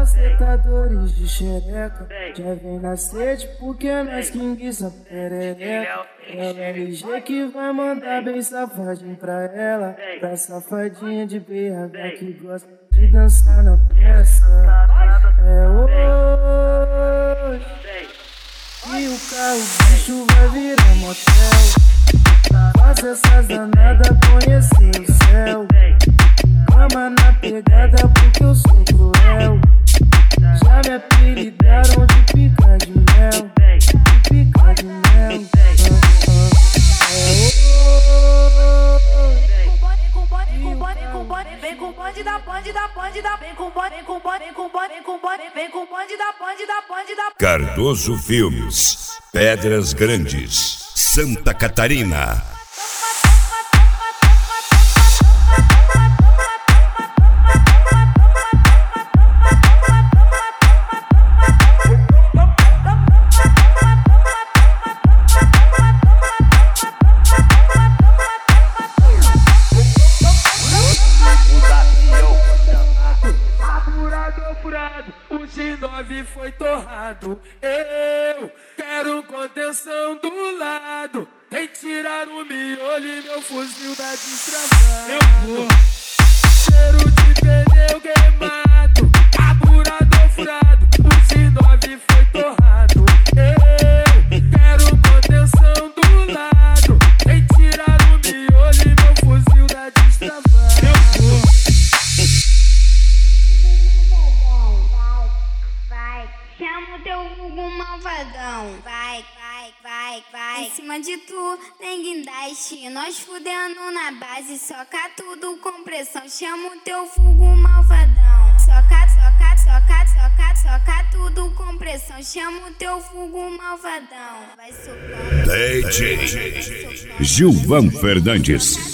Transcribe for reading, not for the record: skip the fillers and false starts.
macetadores de xereca já vem na sede porque nós que enguiça perereca. É o LG que vai mandar bem safadinho pra ela, pra safadinha de BH que gosta de dançar na peça. É hoje e o carro bicho vai virar motel. Faça essas danadas conhecer o céu. Cama na pegada porque eu sou cruel. Já me apelidaram de pica de mel, de pica de mel. Vem com o bonde da bonde da bonde da vem com o bonde, vem com o bonde, vem com o bonde, vem com o bonde, vem com o bonde da bonde da bonde da. Cardoso Filmes, Pedras Grandes, Santa Catarina. O G9 foi torrado. Eu quero contenção do lado. Tem que tirar o miolo e meu fuzil da destravada. Eu vou. Cheiro de pneu queimado, carburador furado. O G9 foi torrado. Eu quero contenção do lado. Tem que tirar o miolo e meu fuzil da destravada. Eu vou. Chama o teu vulgo malvadão. Vai, vai, vai, vai. Em cima de tu tem guindaste. Nós fudendo na base. Soca tudo com pressão. Chama o teu vulgo malvadão. Soca, soca, soca, soca, soca tudo com pressão. Chama o teu vulgo malvadão. Vai socando. DJ Gilvan Fernandes.